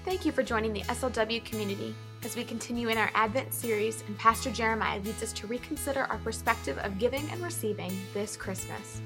Thank you for joining the SLW community as we continue in our Advent series, and Pastor Jeremiah leads us to reconsider our perspective of giving and receiving this Christmas.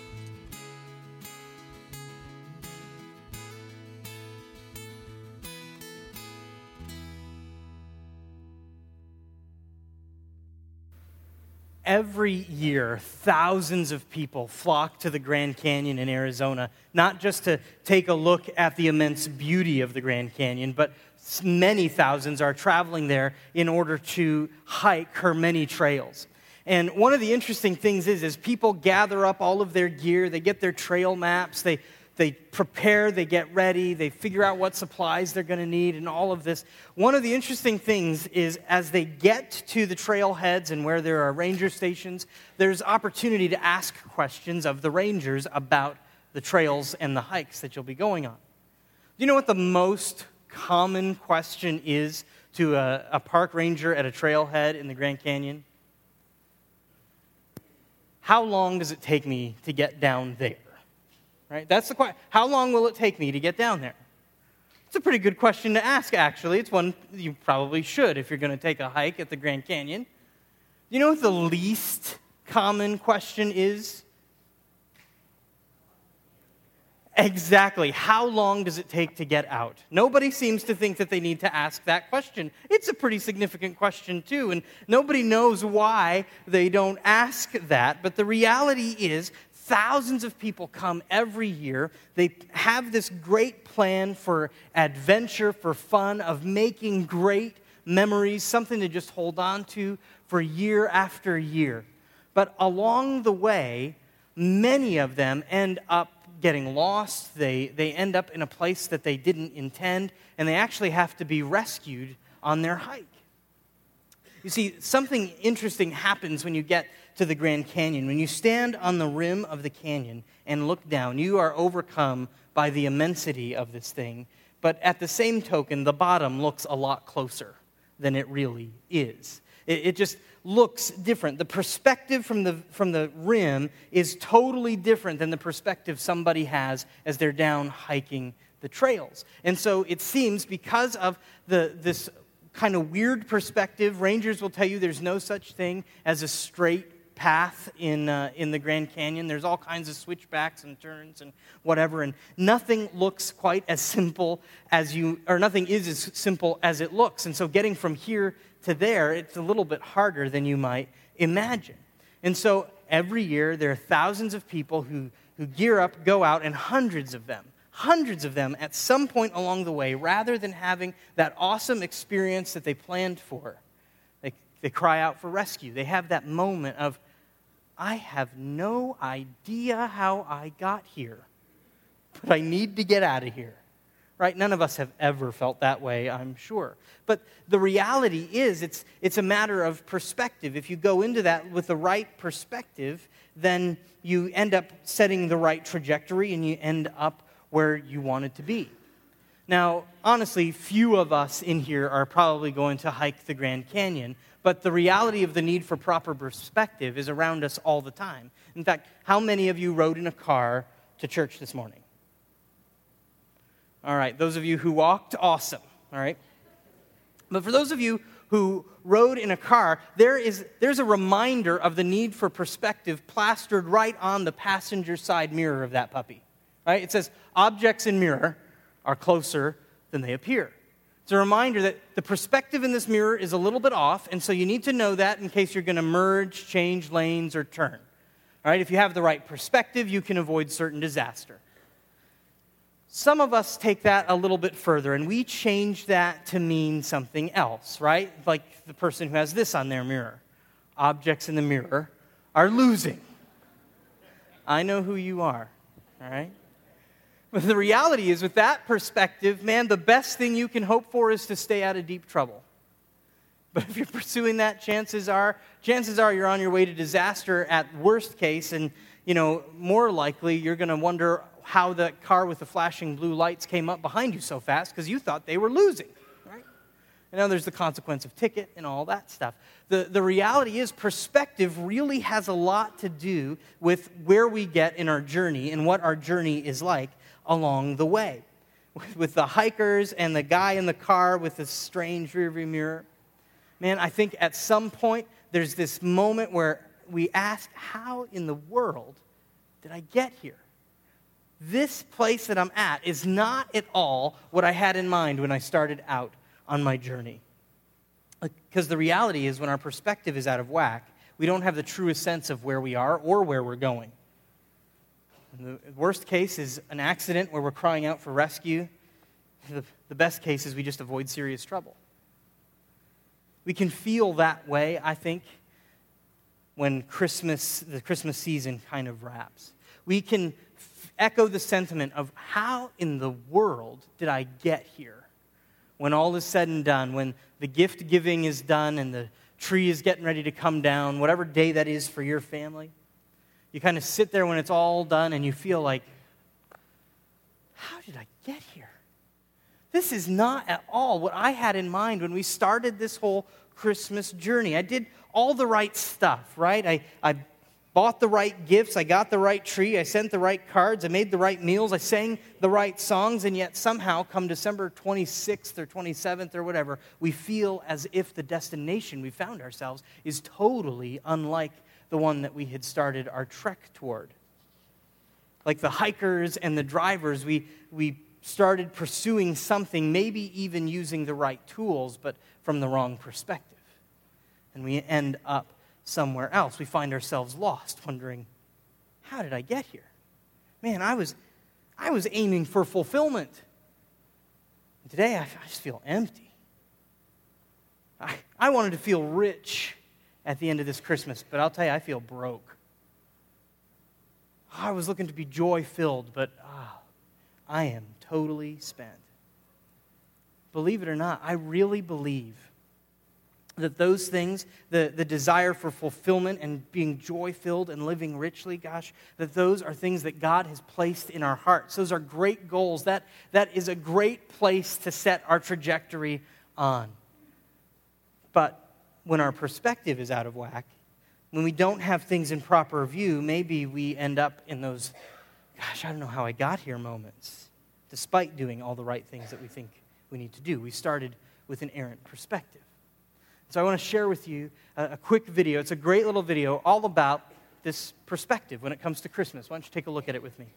Every year, thousands of people flock to the Grand Canyon in Arizona, not just to take a look at the immense beauty of the Grand Canyon, but many thousands are traveling there in order to hike her many trails. And one of the interesting things is people gather up all of their gear, they get their trail maps, they prepare, they get ready, they figure out what supplies they're going to need and all of this. One of the interesting things is as they get to the trailheads and where there are ranger stations, there's opportunity to ask questions of the rangers about the trails and the hikes that you'll be going on. Do you know what the most common question is to a park ranger at a trailhead in the Grand Canyon? How long does it take me to get down there? Right? That's the question. How long will it take me to get down there? It's a pretty good question to ask, actually. It's one you probably should if you're going to take a hike at the Grand Canyon. You know what the least common question is? Exactly. How long does it take to get out? Nobody seems to think that they need to ask that question. It's a pretty significant question, too, and nobody knows why they don't ask that. But the reality is, thousands of people come every year. They have this great plan for adventure, for fun, of making great memories, something to just hold on to for year after year. But along the way, many of them end up getting lost. They end up in a place that they didn't intend, and they actually have to be rescued on their hike. You see, something interesting happens when you get to the Grand Canyon. When you stand on the rim of the canyon and look down, you are overcome by the immensity of this thing. But at the same token, the bottom looks a lot closer than it really is. It just looks different. The perspective from the rim is totally different than the perspective somebody has as they're down hiking the trails. And so it seems because of this kind of weird perspective, rangers will tell you there's no such thing as a straight path in the Grand Canyon. There's all kinds of switchbacks and turns and whatever, and nothing looks quite as simple as nothing is as simple as it looks. And so getting from here to there, it's a little bit harder than you might imagine. And so every year there are thousands of people who gear up, go out, and hundreds of them at some point along the way, rather than having that awesome experience that they planned for, they cry out for rescue. They have that moment of, I have no idea how I got here, but I need to get out of here. Right? None of us have ever felt that way, I'm sure. But the reality is, it's a matter of perspective. If you go into that with the right perspective, then you end up setting the right trajectory and you end up where you wanted to be. Now, honestly, few of us in here are probably going to hike the Grand Canyon, but the reality of the need for proper perspective is around us all the time. In fact, how many of you rode in a car to church this morning? All right, those of you who walked, awesome, all right? But for those of you who rode in a car, there's a reminder of the need for perspective plastered right on the passenger side mirror of that puppy, right? It says, objects in mirror are closer than they appear. It's a reminder that the perspective in this mirror is a little bit off, and so you need to know that in case you're going to merge, change lanes, or turn. All right, if you have the right perspective, you can avoid certain disaster. Some of us take that a little bit further, and we change that to mean something else, right? Like the person who has this on their mirror. Objects in the mirror are losing. I know who you are, all right? But the reality is, with that perspective, man, the best thing you can hope for is to stay out of deep trouble. But if you're pursuing that, chances are you're on your way to disaster at worst case, and, more likely you're going to wonder how the car with the flashing blue lights came up behind you so fast because you thought they were losing, right? And now there's the consequence of ticket and all that stuff. The reality is, perspective really has a lot to do with where we get in our journey and what our journey is like along the way. with the hikers and the guy in the car with the strange rearview mirror. Man, I think at some point there's this moment where we ask, how in the world did I get here? This place that I'm at is not at all what I had in mind when I started out on my journey. Because the reality is, when our perspective is out of whack, we don't have the truest sense of where we are or where we're going. And the worst case is an accident where we're crying out for rescue. The best case is we just avoid serious trouble. We can feel that way, I think, when the Christmas season kind of wraps. We can echo the sentiment of, how in the world did I get here? When all is said and done, when the gift giving is done and the tree is getting ready to come down, whatever day that is for your family, you kind of sit there when it's all done and you feel like, how did I get here? This is not at all what I had in mind when we started this whole Christmas journey. I did all the right stuff, right? I bought the right gifts, I got the right tree, I sent the right cards, I made the right meals, I sang the right songs, and yet somehow come December 26th or 27th or whatever, we feel as if the destination we found ourselves is totally unlike the one that we had started our trek toward. Like the hikers and the drivers, we started pursuing something, maybe even using the right tools, but from the wrong perspective. And we end up somewhere else. We find ourselves lost, wondering, how did I get here? Man, I was aiming for fulfillment. And today, I just feel empty. I wanted to feel rich at the end of this Christmas, but I'll tell you, I feel broke. I was looking to be joy-filled, but I am totally spent. Believe it or not, I really believe that those things, the desire for fulfillment and being joy-filled and living richly, gosh, that those are things that God has placed in our hearts. Those are great goals. That is a great place to set our trajectory on. But when our perspective is out of whack, when we don't have things in proper view, maybe we end up in those, gosh, I don't know how I got here moments, despite doing all the right things that we think we need to do. We started with an errant perspective. So I want to share with you a quick video. It's a great little video all about this perspective when it comes to Christmas. Why don't you take a look at it with me?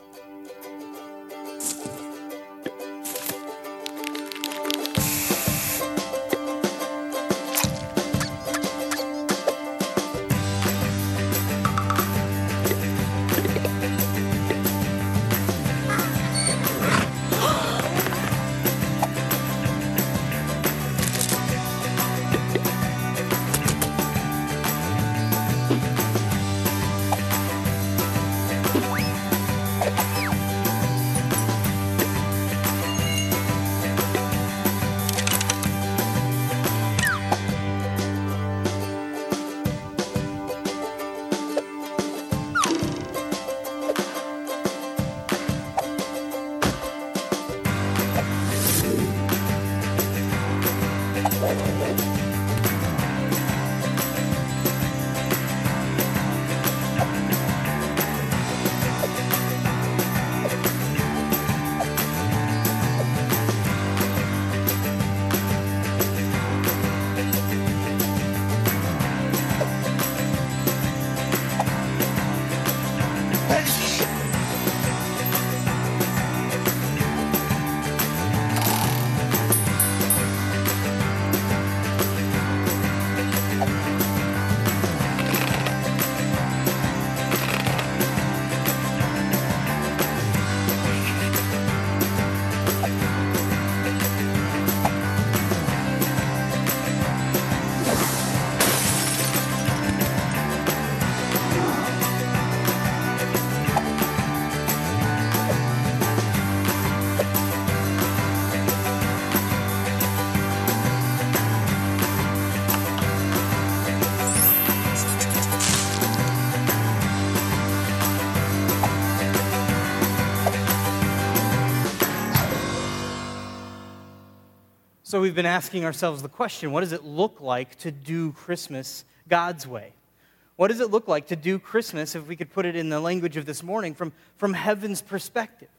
So we've been asking ourselves the question, what does it look like to do Christmas God's way? What does it look like to do Christmas, if we could put it in the language of this morning, from heaven's perspective?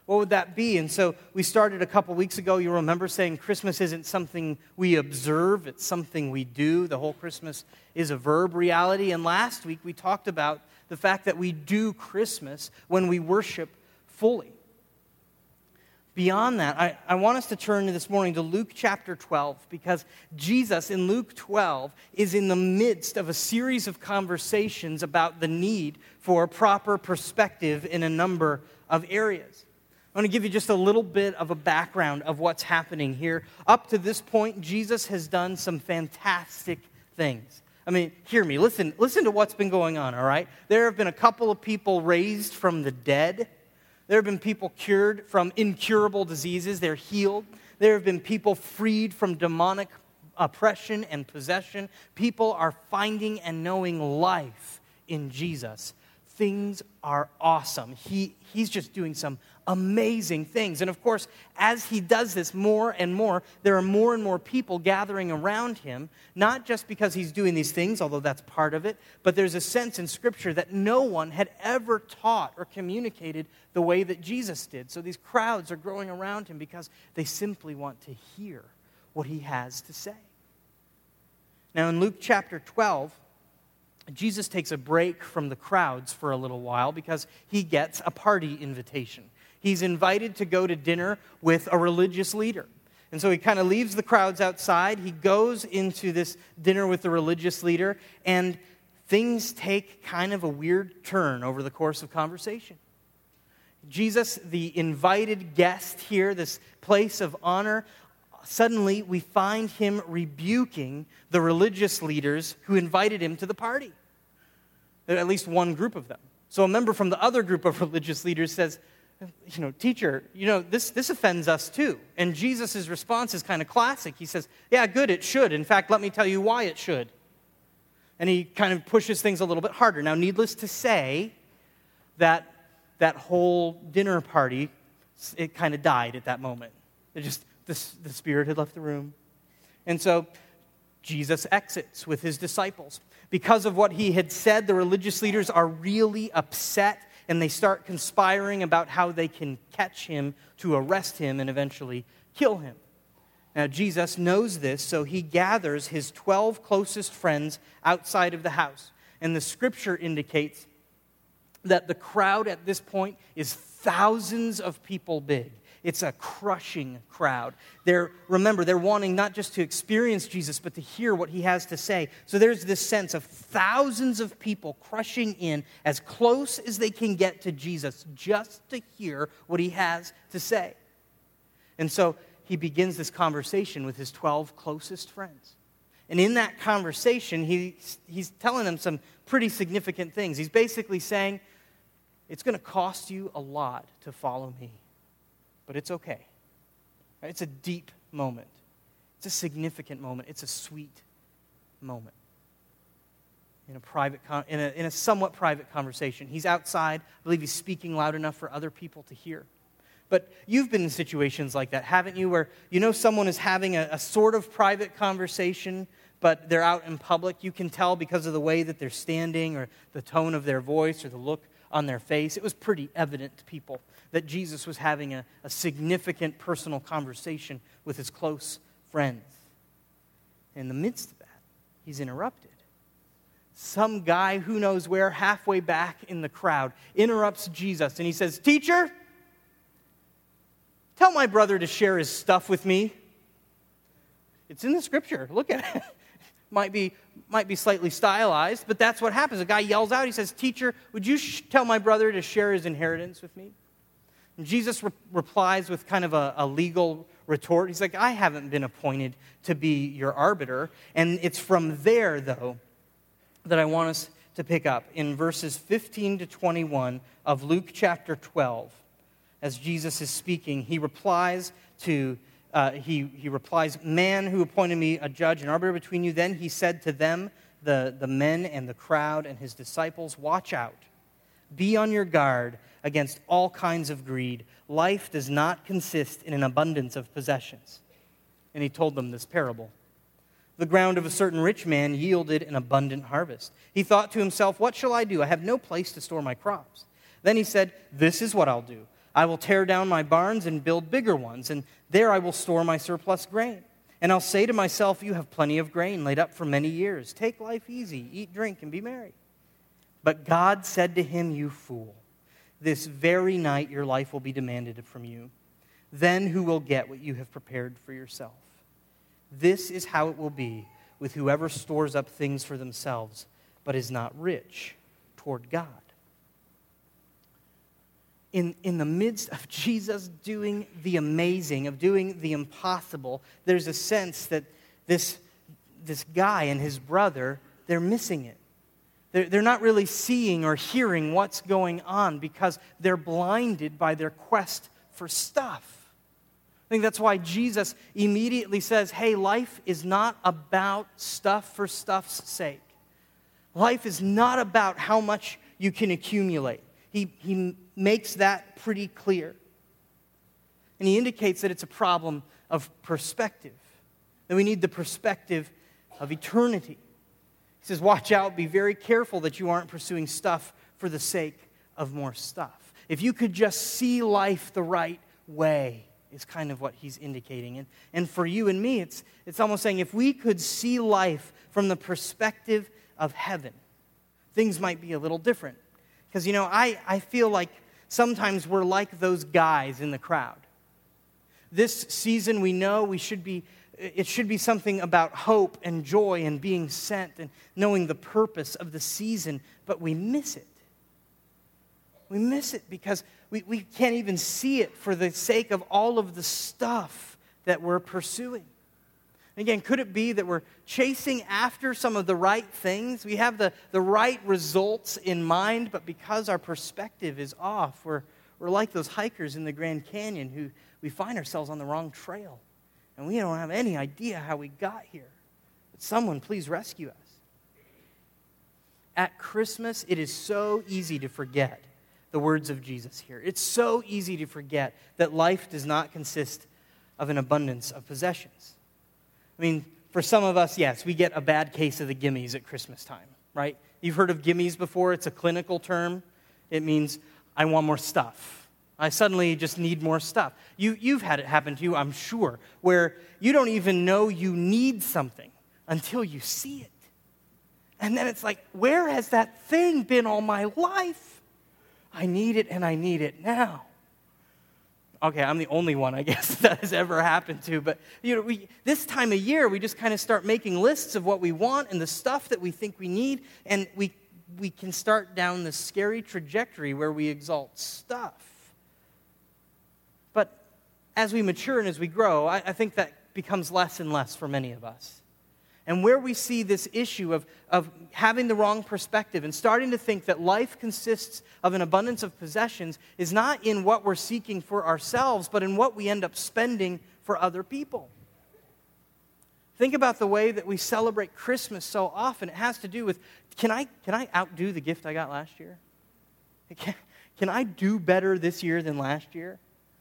What would that be? And so we started a couple weeks ago. You remember saying Christmas isn't something we observe, it's something we do. The whole Christmas is a verb reality. And last week we talked about the fact that we do Christmas when we worship fully. Beyond that, I want us to turn this morning to Luke chapter 12, because Jesus in Luke 12 is in the midst of a series of conversations about the need for proper perspective in a number of areas. I want to give you just a little bit of a background of what's happening here. Up to this point, Jesus has done some fantastic things. I mean, hear me. Listen to what's been going on, all right? There have been a couple of people raised from the dead. There have been people cured from incurable diseases. They're healed. There have been people freed from demonic oppression and possession. People are finding and knowing life in Jesus. Things are awesome. He's just doing some amazing things. And of course, as he does this more and more, there are more and more people gathering around him, not just because he's doing these things, although that's part of it, but there's a sense in Scripture that no one had ever taught or communicated the way that Jesus did. So these crowds are growing around him because they simply want to hear what he has to say. Now in Luke chapter 12, Jesus takes a break from the crowds for a little while because he gets a party invitation. He's invited to go to dinner with a religious leader. And so he kind of leaves the crowds outside. He goes into this dinner with the religious leader, and things take kind of a weird turn over the course of conversation. Jesus, the invited guest here, this place of honor, suddenly we find him rebuking the religious leaders who invited him to the party. At least one group of them. So a member from the other group of religious leaders says, teacher, this offends us too. And Jesus' response is kind of classic. He says, yeah, good, it should. In fact, let me tell you why it should. And he kind of pushes things a little bit harder. Now, needless to say, that whole dinner party, it kind of died at that moment. The Spirit had left the room. And so Jesus exits with his disciples. Because of what he had said, the religious leaders are really upset, and they start conspiring about how they can catch him, to arrest him, and eventually kill him. Now, Jesus knows this, so he gathers his 12 closest friends outside of the house. And the Scripture indicates that the crowd at this point is thousands of people big. It's a crushing crowd. Remember, they're wanting not just to experience Jesus, but to hear what he has to say. So there's this sense of thousands of people crushing in as close as they can get to Jesus just to hear what he has to say. And so he begins this conversation with his 12 closest friends. And in that conversation, he's telling them some pretty significant things. He's basically saying, it's going to cost you a lot to follow me. But it's okay. It's a deep moment. It's a significant moment. It's a sweet moment. In a somewhat private conversation. He's outside. I believe he's speaking loud enough for other people to hear. But you've been in situations like that, haven't you? Where someone is having a sort of private conversation, but they're out in public. You can tell because of the way that they're standing, or the tone of their voice, or the look on their face. It was pretty evident to people that Jesus was having a significant personal conversation with his close friends. In the midst of that, he's interrupted. Some guy, who knows where, halfway back in the crowd, interrupts Jesus, and he says, "Teacher, tell my brother to share his stuff with me." It's in the Scripture. Look at it. Might be slightly stylized, but that's what happens. A guy yells out, he says, "Teacher, would you tell my brother to share his inheritance with me?" And Jesus replies with kind of a legal retort. He's like, "I haven't been appointed to be your arbiter." And it's from there, though, that I want us to pick up in verses 15 to 21 of Luke chapter 12. As Jesus is speaking, he replies, "Man who appointed me a judge and arbiter between you." Then he said to them, the men and the crowd and his disciples, "Watch out. Be on your guard against all kinds of greed. Life does not consist in an abundance of possessions." And he told them this parable. "The ground of a certain rich man yielded an abundant harvest. He thought to himself, 'What shall I do? I have no place to store my crops.' Then he said, 'This is what I'll do. I will tear down my barns and build bigger ones, and there I will store my surplus grain. And I'll say to myself, you have plenty of grain laid up for many years. Take life easy, eat, drink, and be merry. But God said to him, you fool, this very night your life will be demanded from you. Then who will get what you have prepared for yourself? This is how it will be with whoever stores up things for themselves, but is not rich toward God. In the midst of Jesus doing the amazing, of doing the impossible, there's a sense that this guy and his brother, they're missing it. They're not really seeing or hearing what's going on because they're blinded by their quest for stuff. I think that's why Jesus immediately says, hey, life is not about stuff for stuff's sake. Life is not about how much you can accumulate. He makes that pretty clear. And he indicates that it's a problem of perspective, that we need the perspective of eternity. He says, watch out, be very careful that you aren't pursuing stuff for the sake of more stuff. If you could just see life the right way, is kind of what he's indicating. And for you and me, it's almost saying if we could see life from the perspective of heaven, things might be a little different. Because, I feel like sometimes we're like those guys in the crowd. This season, we know it should be something about hope and joy and being sent and knowing the purpose of the season, but we miss it. We miss it because we can't even see it for the sake of all of the stuff that we're pursuing. Again, could it be that we're chasing after some of the right things? We have the right results in mind, but because our perspective is off, we're like those hikers in the Grand Canyon who we find ourselves on the wrong trail. And we don't have any idea how we got here. But someone please rescue us. At Christmas, it is so easy to forget the words of Jesus here. It's so easy to forget that life does not consist of an abundance of possessions. I mean, for some of us, yes, we get a bad case of the gimmies at Christmas time, right? You've heard of gimmies before. It's a clinical term. It means I want more stuff. I suddenly just need more stuff. You've had it happen to you, I'm sure, where you don't even know you need something until you see it. And then it's like, where has that thing been all my life? I need it and I need it now. Okay, I'm the only one, I guess, that has ever happened to. But, this time of year, we just kind of start making lists of what we want and the stuff that we think we need. And we can start down this scary trajectory where we exalt stuff. But as we mature and as we grow, I think that becomes less and less for many of us. And where we see this issue of having the wrong perspective and starting to think that life consists of an abundance of possessions is not in what we're seeking for ourselves, but in what we end up spending for other people. Think about the way that we celebrate Christmas so often. It has to do with, can I outdo the gift I got last year? Can I do better this year than last year?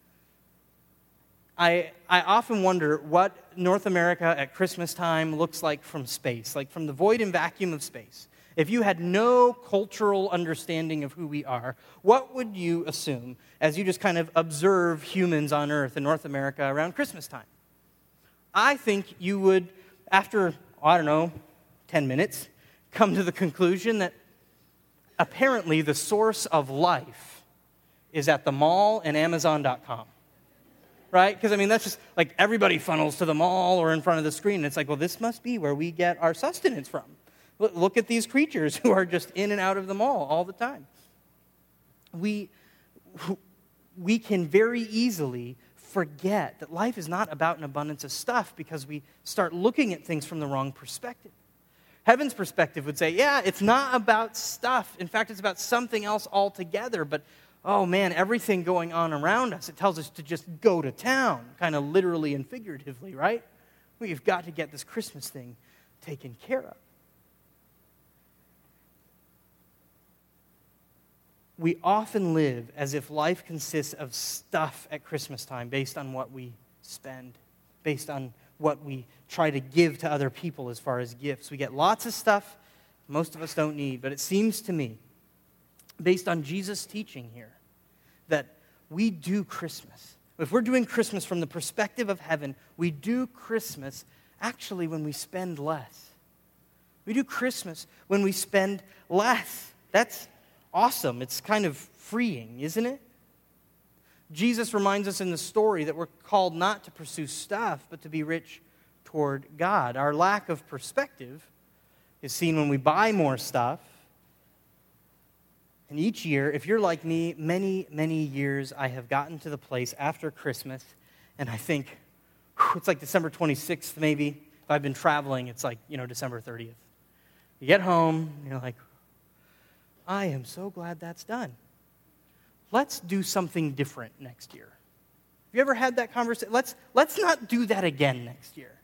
I often wonder what North America at Christmas time looks like from space, like from the void and vacuum of space. If you had no cultural understanding of who we are, what would you assume as you just kind of observe humans on Earth in North America around Christmas time? I think you would, after, 10 minutes, come to the conclusion that apparently the source of life is at the mall and Amazon.com. Right? Because, that's just like everybody funnels to the mall or in front of the screen. And it's like, well, this must be where we get our sustenance from. Look at these creatures who are just in and out of the mall all the time. We can very easily forget that life is not about an abundance of stuff because we start looking at things from the wrong perspective. Heaven's perspective would say, yeah, it's not about stuff. In fact, it's about something else altogether. But oh man, everything going on around us, it tells us to just go to town, kind of literally and figuratively, right? We've got to get this Christmas thing taken care of. We often live as if life consists of stuff at Christmas time based on what we spend, based on what we try to give to other people as far as gifts. We get lots of stuff most of us don't need, but it seems to me, based on Jesus' teaching here, that we do Christmas. If we're doing Christmas from the perspective of heaven, we do Christmas actually when we spend less. We do Christmas when we spend less. That's awesome. It's kind of freeing, isn't it? Jesus reminds us in the story that we're called not to pursue stuff, but to be rich toward God. Our lack of perspective is seen when we buy more stuff. And each year, if you're like me, many, many years I have gotten to the place after Christmas, and I think, it's like December 26th maybe. If I've been traveling, it's like, December 30th. You get home, you're like, I am so glad that's done. Let's do something different next year. Have you ever had that conversation? Let's not do that again next year.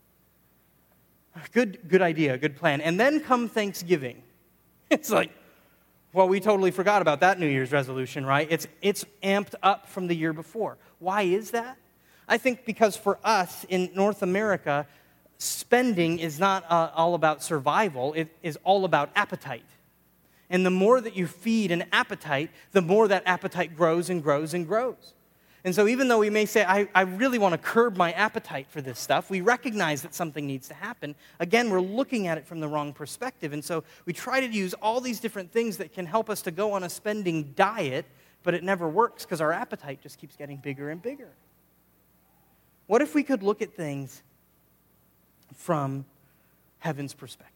Good idea, good plan. And then come Thanksgiving. It's like, well, we totally forgot about that New Year's resolution, right? It's amped up from the year before. Why is that? I think because for us in North America, spending is not all about survival. It is all about appetite. And the more that you feed an appetite, the more that appetite grows and grows and grows. And so even though we may say, I really want to curb my appetite for this stuff, we recognize that something needs to happen. Again, we're looking at it from the wrong perspective. And so we try to use all these different things that can help us to go on a spending diet, but it never works because our appetite just keeps getting bigger and bigger. What if we could look at things from heaven's perspective?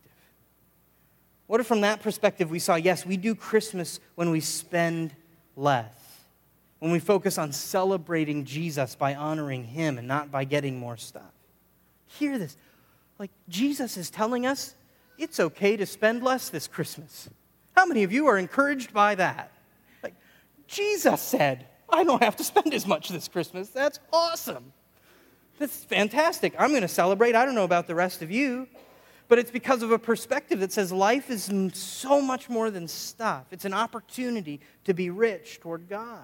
What if from that perspective we saw, yes, we do Christmas when we spend less, when we focus on celebrating Jesus by honoring him and not by getting more stuff. Hear this. Like, Jesus is telling us it's okay to spend less this Christmas. How many of you are encouraged by that? Like, Jesus said, I don't have to spend as much this Christmas. That's awesome. That's fantastic. I'm going to celebrate. I don't know about the rest of you. But it's because of a perspective that says life is so much more than stuff. It's an opportunity to be rich toward God.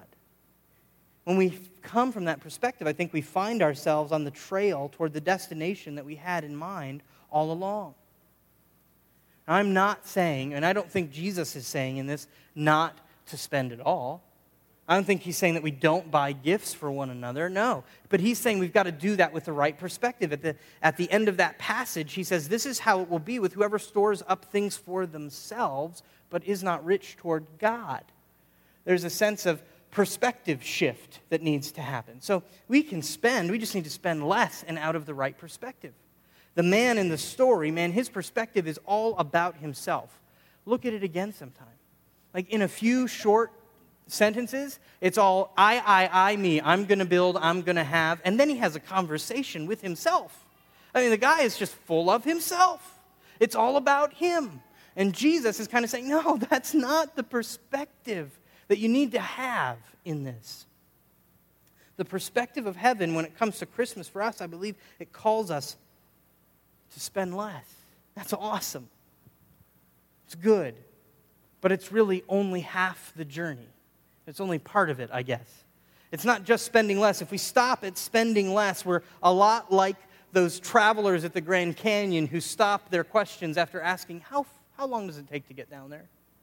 When we come from that perspective, I think we find ourselves on the trail toward the destination that we had in mind all along. Now, I'm not saying, and I don't think Jesus is saying in this, not to spend it all. I don't think he's saying that we don't buy gifts for one another. No. But he's saying we've got to do that with the right perspective. At the end of that passage, he says, this is how it will be with whoever stores up things for themselves, but is not rich toward God. There's a sense of perspective shift that needs to happen. So we can spend, we just need to spend less and out of the right perspective. The man in the story, his perspective is all about himself. Look at it again sometime. Like in a few short sentences, it's all I, me. I'm going to build, I'm going to have. And then he has a conversation with himself. I mean, the guy is just full of himself. It's all about him. And Jesus is kind of saying, no, that's not the perspective that you need to have in this. The perspective of heaven, when it comes to Christmas for us, I believe it calls us to spend less. That's awesome. It's good. But it's really only half the journey. It's only part of it, I guess. It's not just spending less. If we stop at spending less, we're a lot like those travelers at the Grand Canyon who stopped their questions after asking, how long does it take to get down there?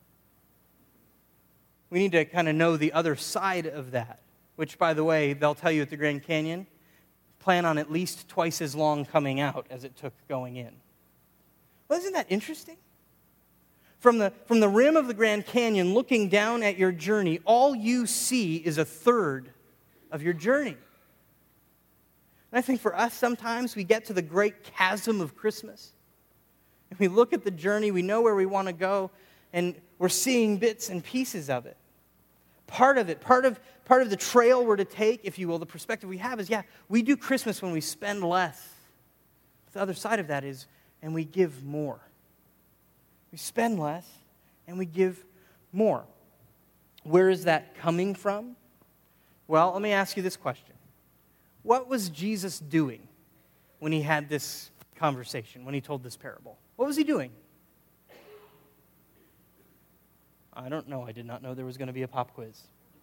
We need to kind of know the other side of that, which, by the way, they'll tell you at the Grand Canyon, plan on at least twice as long coming out as it took going in. Well, isn't that interesting? From the rim of the Grand Canyon, looking down at your journey, all you see is a third of your journey. And I think for us, sometimes we get to the great chasm of Christmas, and we look at the journey, we know where we want to go, and we're seeing bits and pieces of it. Part of it, part of the trail we're to take, if you will, the perspective we have is, we do Christmas when we spend less. The other side of that is, and we give more. We spend less, and we give more. Where is that coming from? Well, let me ask you this question. What was Jesus doing when he had this conversation, when he told this parable? What was he doing? I don't know. I did not know there was going to be a pop quiz.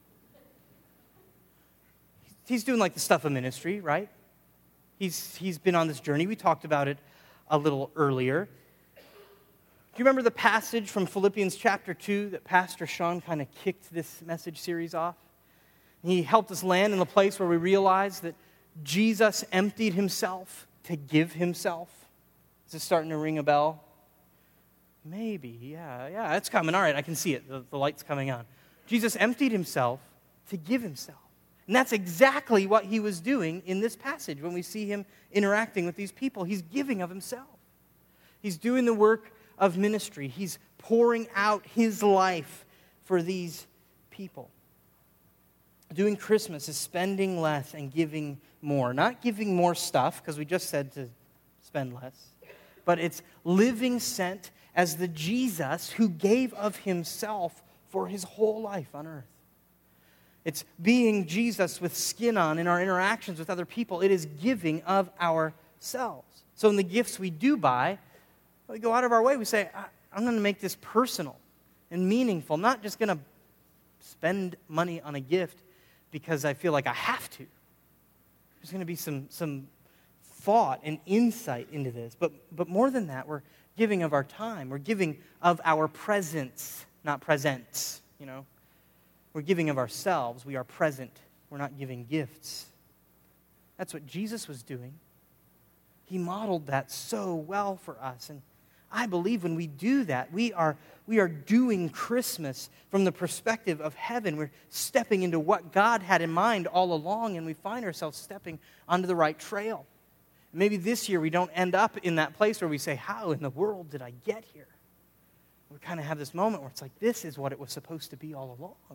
He's doing like the stuff of ministry, right? He's been on this journey. We talked about it a little earlier. Do you remember the passage from Philippians chapter 2 that Pastor Sean kind of kicked this message series off? He helped us land in the place where we realize that Jesus emptied himself to give himself. Is this starting to ring a bell? Maybe, yeah, it's coming. All right, I can see it. The light's coming on. Jesus emptied himself to give himself. And that's exactly what he was doing in this passage when we see him interacting with these people. He's giving of himself. He's doing the work of ministry. He's pouring out his life for these people. Doing Christmas is spending less and giving more. Not giving more stuff, because we just said to spend less, but it's living sent as the Jesus who gave of himself for his whole life on earth. It's being Jesus with skin on in our interactions with other people. It is giving of ourselves. So in the gifts we do buy, we go out of our way. We say, I'm going to make this personal and meaningful. I'm not just going to spend money on a gift because I feel like I have to. There's going to be some thought and insight into this. But more than that, we're giving of our time. We're giving of our presence, not presents, We're giving of ourselves. We are present. We're not giving gifts. That's what Jesus was doing. He modeled that so well for us. And I believe when we do that, we are doing Christmas from the perspective of heaven. We're stepping into what God had in mind all along, and we find ourselves stepping onto the right trail. Maybe this year we don't end up in that place where we say, how in the world did I get here? We kind of have this moment where it's like, this is what it was supposed to be all along.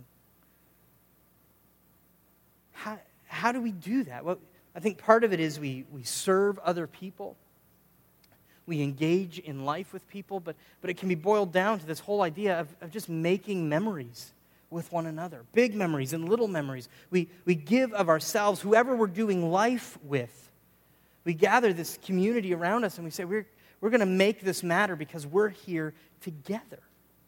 How do we do that? Well, I think part of it is we serve other people. We engage in life with people, but it can be boiled down to this whole idea of just making memories with one another. Big memories and little memories. We give of ourselves, whoever we're doing life with. We gather this community around us and we say, we're going to make this matter because we're here together.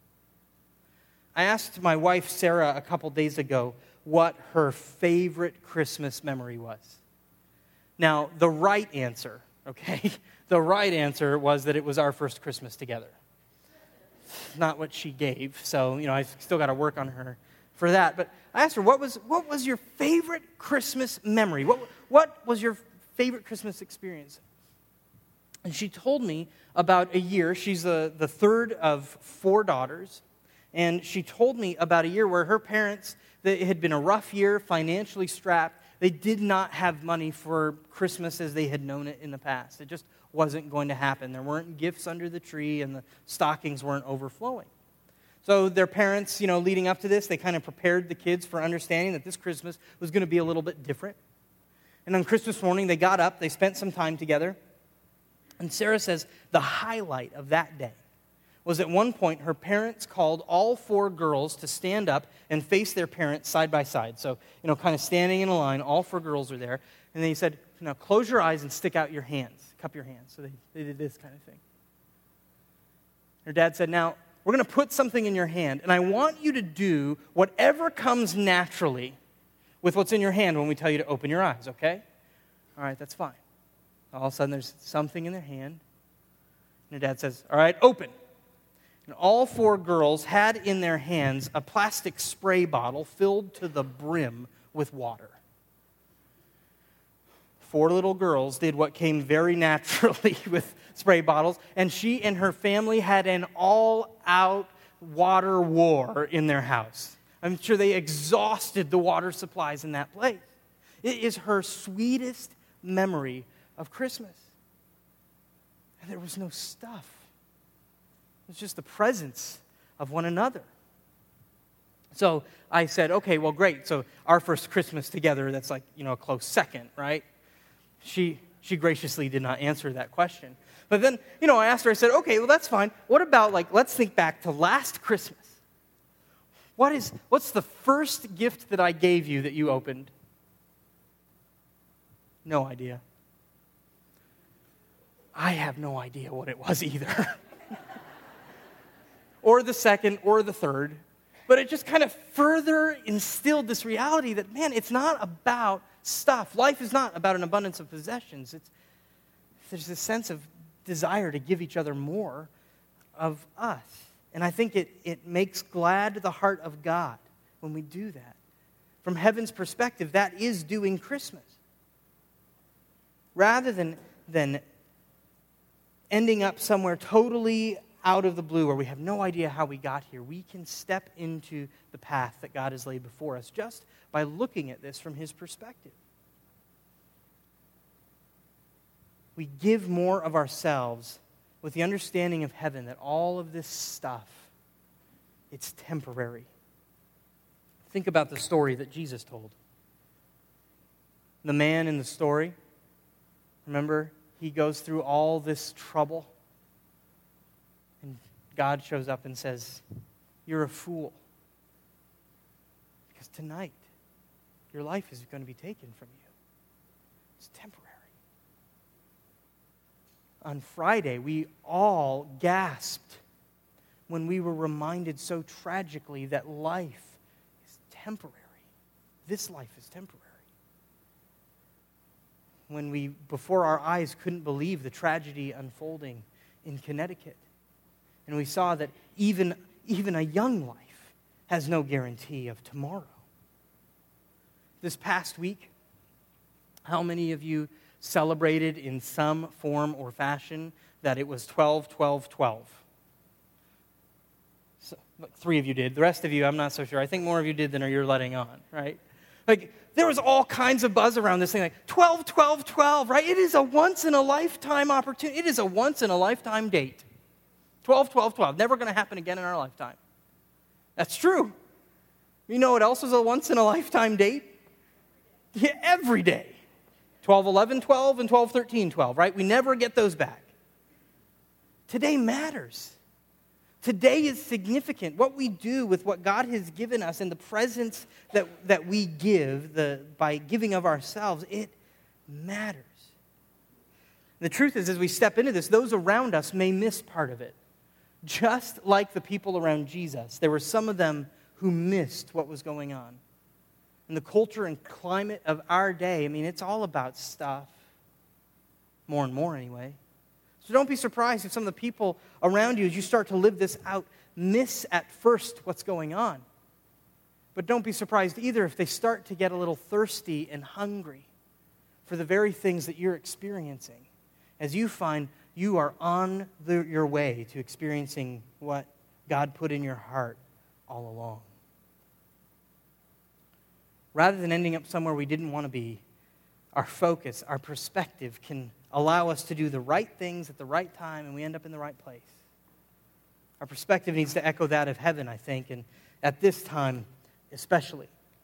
I asked my wife, Sarah, a couple days ago what her favorite Christmas memory was. Now, the right answer, the right answer was that it was our first Christmas together. Not what she gave, so, I still got to work on her for that. But I asked her, what was your favorite Christmas memory? What was your favorite Christmas experience? And she told me about a year. She's the third of 4 daughters. And she told me about a year where her parents, it had been a rough year, financially strapped. They did not have money for Christmas as they had known it in the past. It just wasn't going to happen. There weren't gifts under the tree, and the stockings weren't overflowing. So their parents, leading up to this, they kind of prepared the kids for understanding that this Christmas was going to be a little bit different. And on Christmas morning, they got up, they spent some time together. And Sarah says the highlight of that day was at one point her parents called all 4 girls to stand up and face their parents side by side. So, kind of standing in a line, all 4 girls are there. And then he said, now close your eyes and stick out your hands, cup your hands. So they did this kind of thing. Her dad said, now we're going to put something in your hand, and I want you to do whatever comes naturally with what's in your hand when we tell you to open your eyes, okay? All right, that's fine. All of a sudden, there's something in their hand. And her dad says, all right, open. And all 4 girls had in their hands a plastic spray bottle filled to the brim with water. 4 little girls did what came very naturally with spray bottles, and she and her family had an all-out water war in their house. I'm sure they exhausted the water supplies in that place. It is her sweetest memory of Christmas. And there was no stuff. It was just the presence of one another. So I said, okay, well, great. So our first Christmas together, that's like, a close second, right? She graciously did not answer that question. But then, I asked her, I said, okay, well, that's fine. What about, let's think back to last Christmas. What's the first gift that I gave you that you opened? No idea. I have no idea what it was either. Or the second, or the third. But it just kind of further instilled this reality that, man, it's not about stuff. Life is not about an abundance of possessions. There's this sense of desire to give each other more of us. And I think it makes glad the heart of God when we do that. From heaven's perspective, that is doing Christmas. Rather than ending up somewhere totally out of the blue where we have no idea how we got here, we can step into the path that God has laid before us just by looking at this from his perspective. We give more of ourselves with the understanding of heaven that all of this stuff, it's temporary. Think about the story that Jesus told. The man in the story, remember, he goes through all this trouble, and God shows up and says, "You're a fool. Because tonight, your life is going to be taken from you. It's temporary." On Friday, we all gasped when we were reminded so tragically that life is temporary. This life is temporary. When we, before our eyes, couldn't believe the tragedy unfolding in Connecticut. And we saw that even a young life has no guarantee of tomorrow. This past week, how many of you celebrated in some form or fashion that it was 12-12-12? So, 3 of you did. The rest of you, I'm not so sure. I think more of you did than you're letting on, right? Like, there was all kinds of buzz around this thing, like 12-12-12, right? It is a once-in-a-lifetime opportunity. It is a once-in-a-lifetime date. 12-12-12, never going to happen again in our lifetime. That's true. You know what else was a once-in-a-lifetime date? Yeah, every day. 12-11-12 and 12-13-12, right? We never get those back. Today matters. Today is significant. What we do with what God has given us and the presence that we give by giving of ourselves, it matters. The truth is, as we step into this, those around us may miss part of it. Just like the people around Jesus, there were some of them who missed what was going on. And the culture and climate of our day, I mean, it's all about stuff. More and more, anyway. So don't be surprised if some of the people around you, as you start to live this out, miss at first what's going on. But don't be surprised either if they start to get a little thirsty and hungry for the very things that you're experiencing, as you find you are on your way to experiencing what God put in your heart all along. Rather than ending up somewhere we didn't want to be, our focus, our perspective can allow us to do the right things at the right time, and we end up in the right place. Our perspective needs to echo that of heaven, I think, and at this time especially.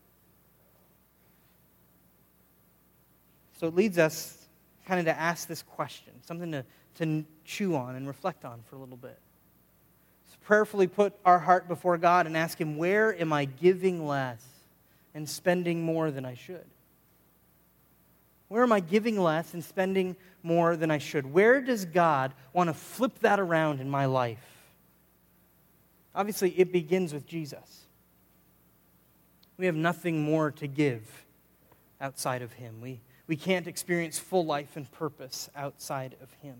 So it leads us kind of to ask this question, something to chew on and reflect on for a little bit. So prayerfully put our heart before God and ask Him, where am I giving less and spending more than I should? Where am I giving less and spending more than I should? Where does God want to flip that around in my life? Obviously, it begins with Jesus. We have nothing more to give outside of Him. We can't experience full life and purpose outside of Him.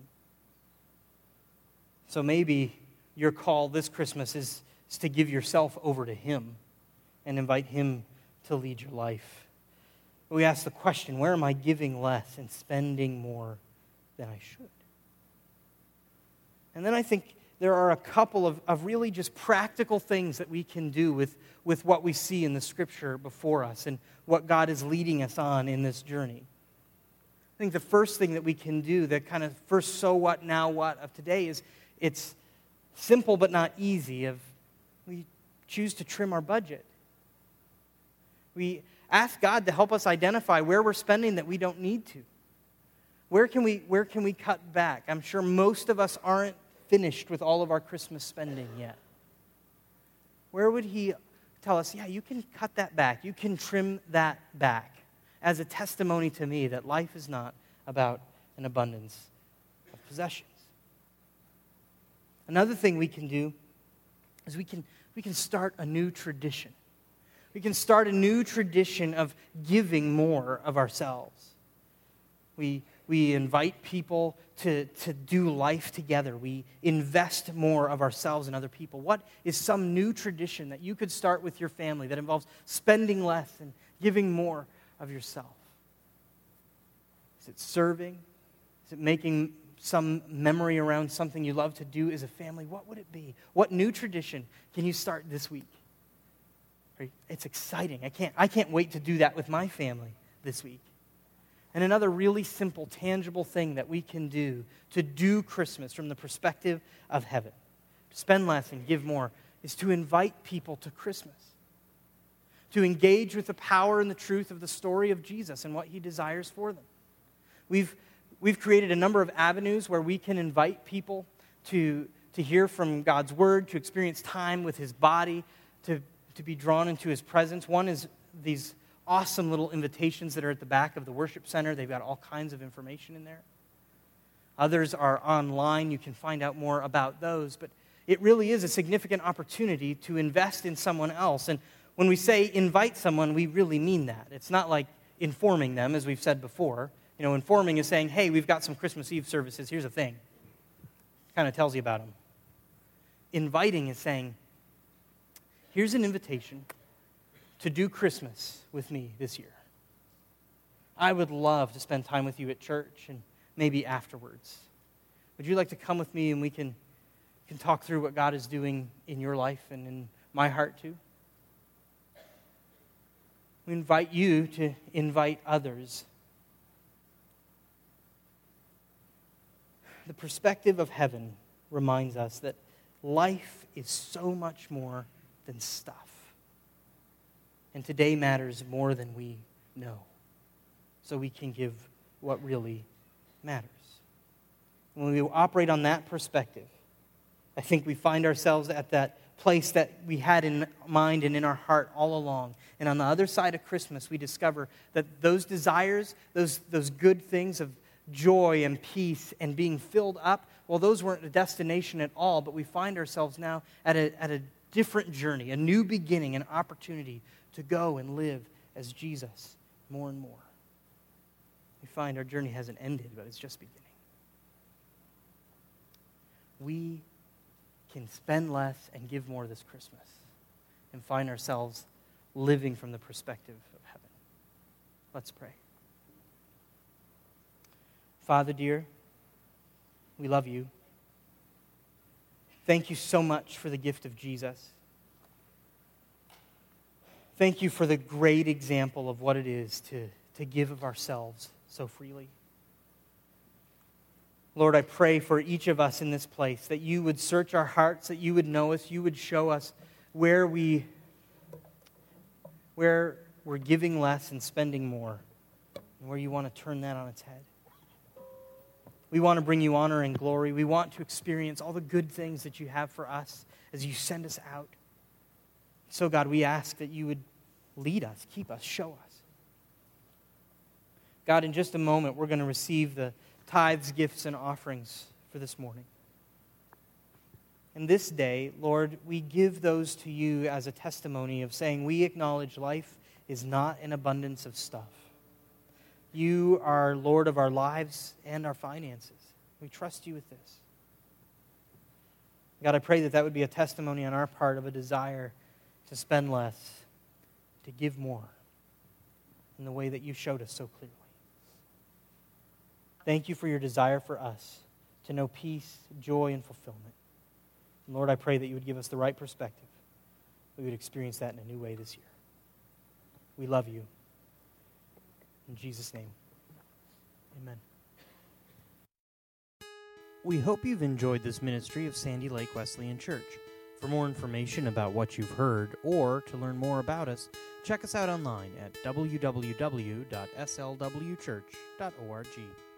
So maybe your call this Christmas is to give yourself over to Him and invite Him to lead your life. We ask the question, where am I giving less and spending more than I should? And then I think there are a couple of really just practical things that we can do with what we see in the Scripture before us and what God is leading us on in this journey. I think the first thing that we can do, the kind of first so what, now what of today is it's simple but not easy. We choose to trim our budget. We ask God to help us identify where we're spending that we don't need to. Where can we cut back? I'm sure most of us aren't finished with all of our Christmas spending yet. Where would He tell us, yeah, you can cut that back. You can trim that back as a testimony to me that life is not about an abundance of possessions. Another thing we can do is we can start a new tradition. We can start a new tradition of giving more of ourselves. We invite people to do life together. We invest more of ourselves in other people. What is some new tradition that you could start with your family that involves spending less and giving more of yourself? Is it serving? Is it making some memory around something you love to do as a family? What would it be? What new tradition can you start this week? It's exciting. I can't wait to do that with my family this week. And another really simple, tangible thing that we can do to do Christmas from the perspective of heaven, to spend less and give more, is to invite people to Christmas, to engage with the power and the truth of the story of Jesus and what he desires for them. We've created a number of avenues where we can invite people to hear from God's word, to experience time with his body, to be drawn into his presence. One is these awesome little invitations that are at the back of the worship center. They've got all kinds of information in there. Others are online. You can find out more about those. But it really is a significant opportunity to invest in someone else. And when we say invite someone, we really mean that. It's not like informing them, as we've said before. Informing is saying, hey, we've got some Christmas Eve services. Here's a thing. Kind of tells you about them. Inviting is saying, here's an invitation to do Christmas with me this year. I would love to spend time with you at church and maybe afterwards. Would you like to come with me and we can talk through what God is doing in your life and in my heart too? We invite you to invite others. The perspective of heaven reminds us that life is so much more than stuff. And today matters more than we know. So we can give what really matters. When we operate on that perspective, I think we find ourselves at that place that we had in mind and in our heart all along. And on the other side of Christmas, we discover that those desires, those good things of joy and peace and being filled up, well, those weren't a destination at all, but we find ourselves now at a different journey, a new beginning, an opportunity to go and live as Jesus more and more. We find our journey hasn't ended, but it's just beginning. We can spend less and give more this Christmas and find ourselves living from the perspective of heaven. Let's pray. Father dear, we love you. Thank you so much for the gift of Jesus. Thank you for the great example of what it is to give of ourselves so freely. Lord, I pray for each of us in this place that you would search our hearts, that you would know us, you would show us where we're giving less and spending more, and where you want to turn that on its head. We want to bring you honor and glory. We want to experience all the good things that you have for us as you send us out. So, God, we ask that you would lead us, keep us, show us. God, in just a moment, we're going to receive the tithes, gifts, and offerings for this morning. And this day, Lord, we give those to you as a testimony of saying we acknowledge life is not an abundance of stuff. You are Lord of our lives and our finances. We trust you with this. God, I pray that would be a testimony on our part of a desire to spend less, to give more in the way that you showed us so clearly. Thank you for your desire for us to know peace, joy, and fulfillment. And Lord, I pray that you would give us the right perspective. We would experience that in a new way this year. We love you. In Jesus' name, amen. We hope you've enjoyed this ministry of Sandy Lake Wesleyan Church. For more information about what you've heard or to learn more about us, check us out online at www.slwchurch.org.